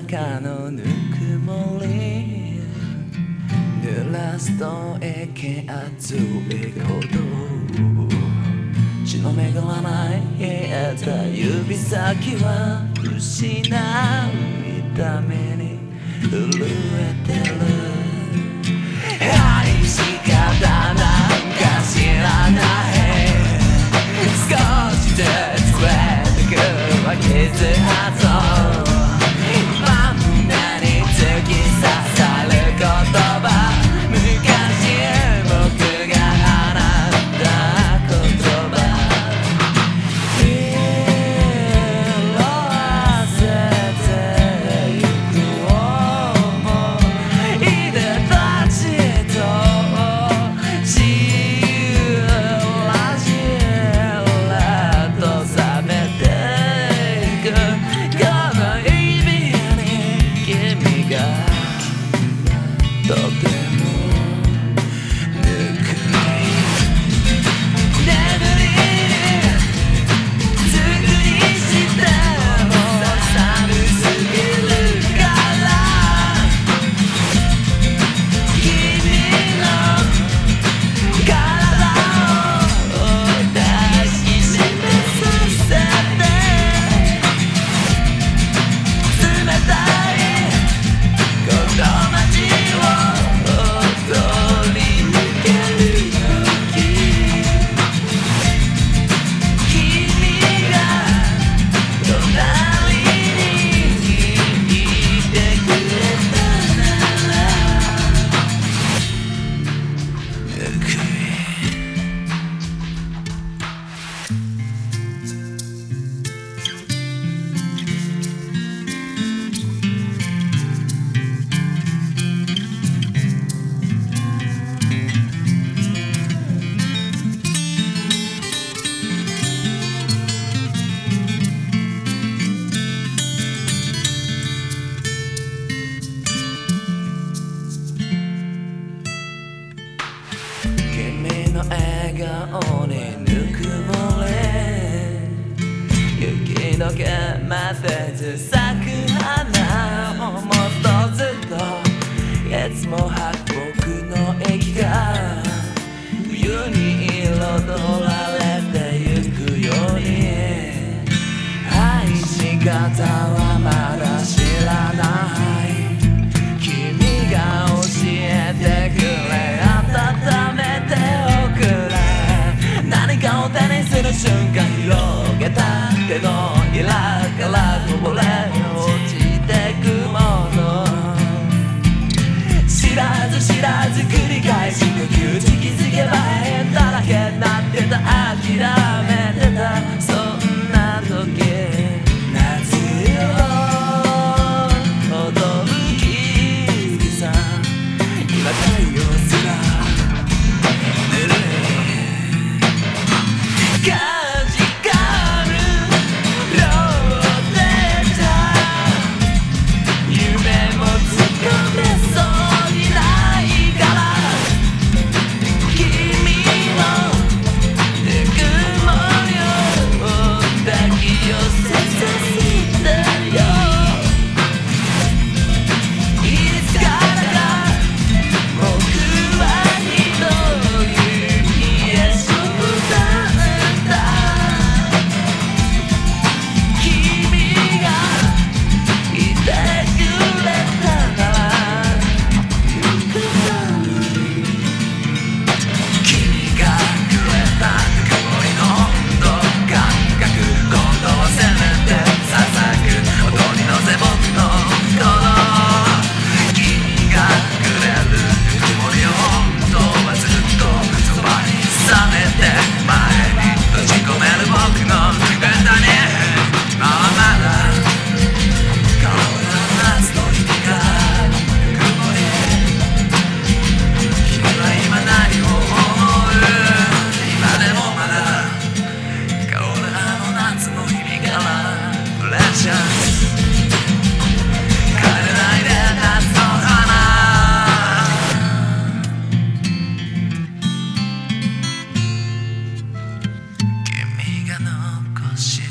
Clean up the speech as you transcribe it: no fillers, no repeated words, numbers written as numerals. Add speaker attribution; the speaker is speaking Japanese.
Speaker 1: 中のぬくもり濡らすと液圧い鼓動血の巡らない冷えた指先は失う痛みに震えてる愛し方なんか知らない少しずつ増えてくは傷跡今胸に突き刺さる言葉昔僕が放った言葉色あせてゆくいでたちとじらじらと冷めていくこの指に君がとてもぬくい眠りすぐにしても寒すぎるから君の体を抱きしめさせて冷たいこの街を通り抜ける勇気君が隣にいてくれたならぬくい君の笑顔にぬくもれ雪解けまでず咲く花をもっとずっといつも吐く僕の息が冬に彩られてゆくように愛し方はまだ知らない君が教えてくれ温めておくれ何かを手にする瞬間広げた手のひらからこぼれ落ちてくもの知らず知らず繰り返し呼吸時気づけば変だらけなってた諦めてたそんな時夏よ驚きさ今太陽すらぬるいかじかむローテーター夢もつかめそうにないから君のぬくもりを抱き寄せさせてよいつからか僕はひどい冷え性なんだ君がいてくれたならゆくのに君がくれたぬくもりの温度感覚今度はせめてささく音に乗せ僕の心君がくれるぬくもりを本当はずっとそばに冷めて前に閉じ込める僕の歌に今はまだ変わら夏の日がぬくもり君は今何を思う今でもまだ変わらぬ夏の日々からプレッシャー枯れないで夏の花君が残し